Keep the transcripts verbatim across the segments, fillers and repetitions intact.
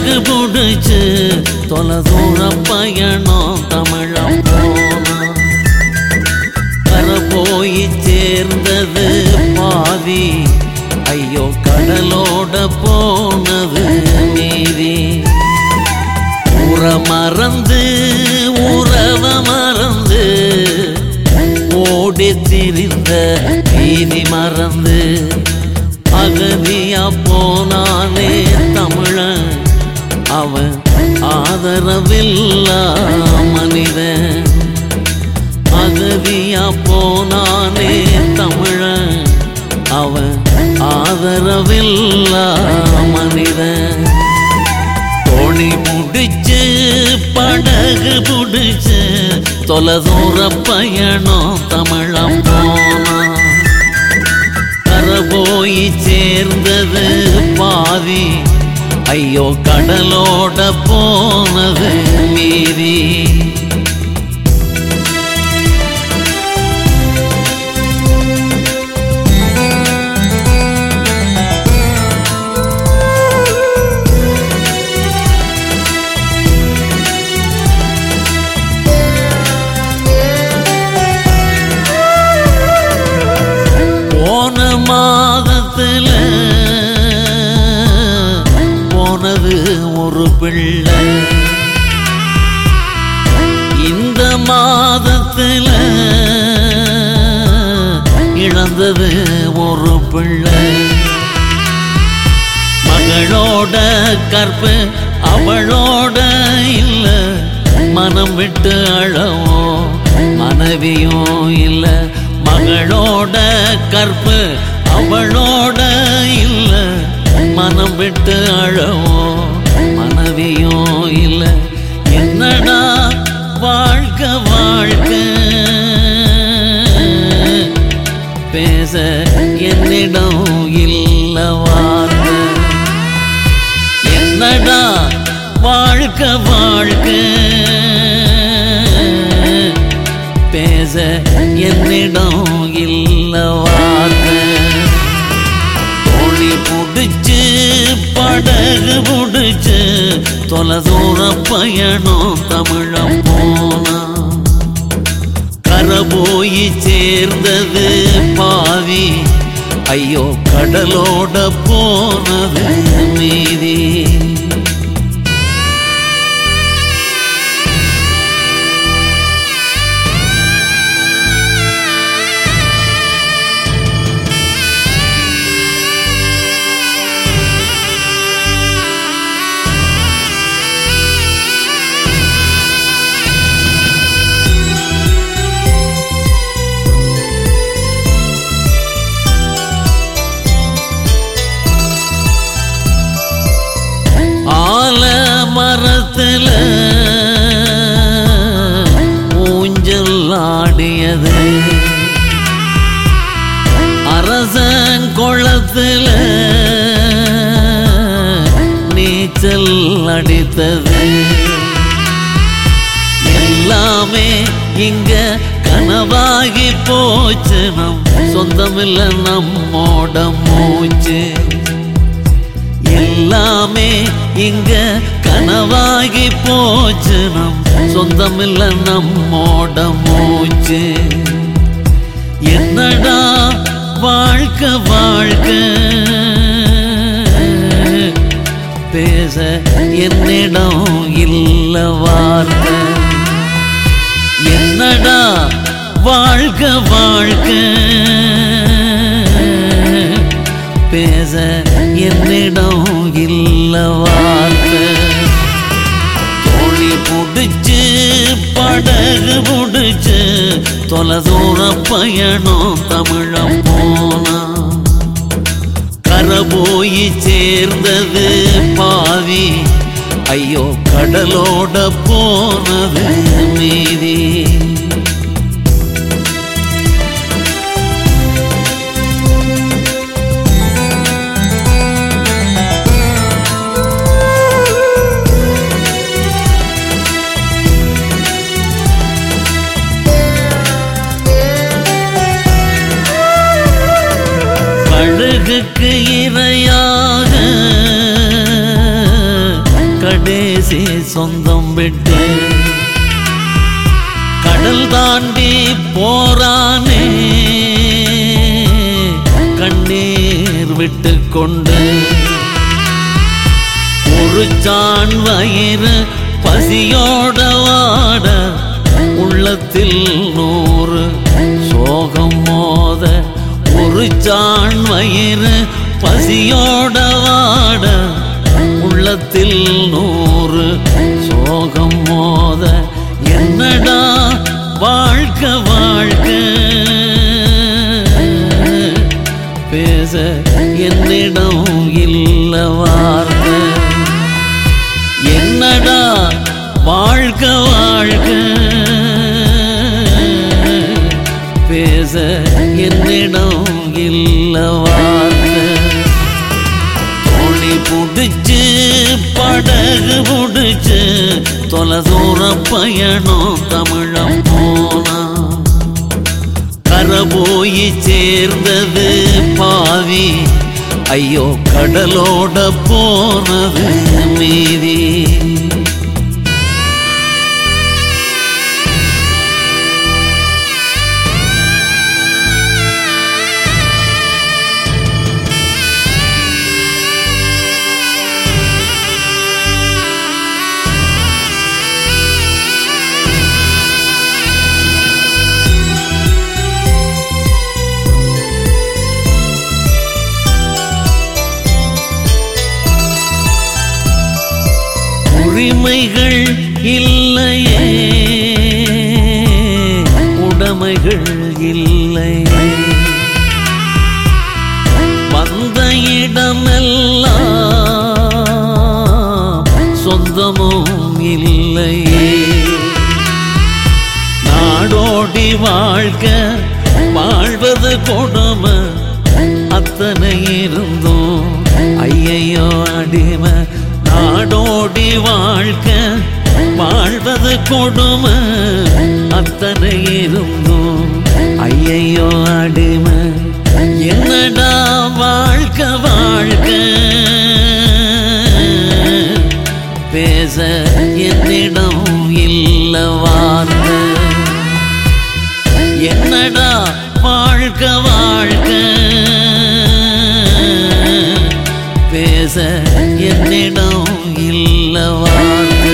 படகு புடிச்சு தொலைதூர பயணம் தமிழம் போனா கரை போய் சேர்ந்தது பாதி ஐயோ கடலோட போனது மீதி ஊர மறந்து ஊரவ மறந்து ஓடி திரிந்த வீதி மறந்து அகதியா போனானே தமிழன் அவன் ஆதரவில்லா மனிதன் அகதியா போனானே தமிழன் அவன் ஆதரவில்லா மனிதன் தோணி முடிச்சு படகு புடிச்சு தொலைதூர பயணம் தமிழம் போனா கரை போய் சேர்ந்தது பாதி ஐயோ கடலோட போனது மீதி மாதத்துல போனது ஒரு பிள்ளை இந்த மாதத்துல இழந்தது ஒரு பிள்ளை மகளோட கற்பு அவளோட இல்ல மனம் விட்டு அழவோ மனைவியும் இல்ல மகளோட கற்பு அவளோட இல்ல மனம் விட்டு அழவோ மனைவியும் இல்ல என்னடா வாழ்க்கை வாழ்க்கை பேச என்னிடம் இல்ல வார்த்தை என்னடா வாழ்க்கை வாழ்க்கை பேச என்னிடம் இல்ல வார்த்தை தோணி புடிச்சு படகு புடிச்சு தொலைதூர பயணம் தமிழம் போனா கரை போய் சேர்ந்தது பாதி ஐயோ கடலோட போனது மீதி மரத்துல ஊஞ்சல் ஆடியது அரசன் குளத்துல நீச்சல் அடித்தது எல்லாமே இங்க கனவாகி போச்சு நம் சொந்தமில்ல நம்மோட மூச்சு எல்லாமே இங்க கனவாகி போச்சு நம் சொந்தமில்ல நம்மோட மூச்சு என்னடா வாழ்க்கை வாழ்க்கை பேச என்னிடம் இல்ல வார்த்தை என்னடா வாழ்க்கை வாழ்க்கை பேச என்னிடம் இல்ல வார்த்தை தோணி புடிச்சு படகு புடிச்சு தொலைதூர பயணம் தமிழம் போனா கரை போய் சேர்ந்தது பாதி ஐயோ கடலோட போனது மீதி படகுக்கு இரையாக சொந்தம் விட்டு கடல் தாண்டி போறானே கண்ணீர் விட்டு கொண்டு ஒரு சான் வயிறு பசியோட வாட உள்ளத்தில் நூறு சோகம் மோத ஒரு சான் வயிறு பசியோட வாட உள்ளத்தில் நூறு சோகம் மோத என்னடா வாழ்க்கை வாழ்க்கை பேச என்னிடம் இல்ல வார்த்தை என்னடா வாழ்க்கை வாழ்க்கை பேச என்னிடம் இல்ல வார்த்தை தோணி புடிச்சு படகு புடிச்சு தொலை தூர பயணம் தமிழம் போனா கரை போய் சேர்ந்தது பாவி ஐயோ கடலோட போனது மீதி உரிமைகள் இல்லையே உடைமைகள் இல்லையே வந்த இடமெல்லாம் சொந்தமும் இல்லையே நாடோடி வாழ்க்கை வாழ்வது கொடுமை அத்தனை இருந்தும் ஐயையோ அடிமை நாடோடி வாழ்க்கை வாழ்வது கொடுமை அத்தனை இருந்தும் ஐயையோ அடிமை என்னடா வாழ்க்கை வாழ்க்கை பேச என்னிடம் இல்ல வார்த்தை என்னடா வாழ்க்கை வாழ்க்கை பேச என்னிடம் இல்ல வார்த்தை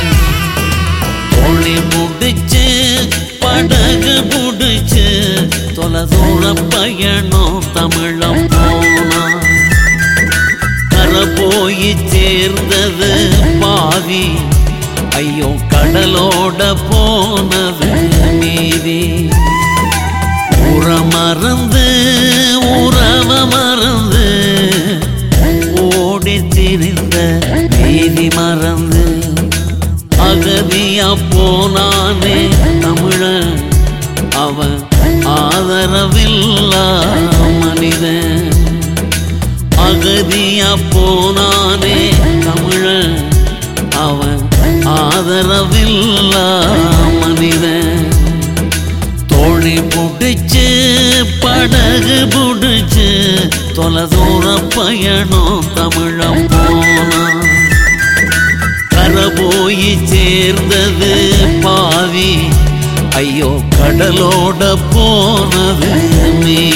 தோணி முடிச்சு படகு புடிச்சு தொலை தூர பயணம் தமிழம் போனா கரை போய் சேர்ந்தது பாவி ஐயோ கடலோட போனது மீதி உற மறந்து உறவ மறந்து ஓடி திரிந்த வீதி மறந்து அகதியா போனானே தமிழன் அவன் ஆதரவில்லா மனிதன் அகதியா போனானே தமிழன் அவன் ஆதரவில்லா மனிதன் தோழி புடிச்சு படகு புடிச்சு தொலை தூர பயணம் தமிழம் போனா கரை போய் சேர்ந்தது பாவி ஐயோ கடலோட போனது மீ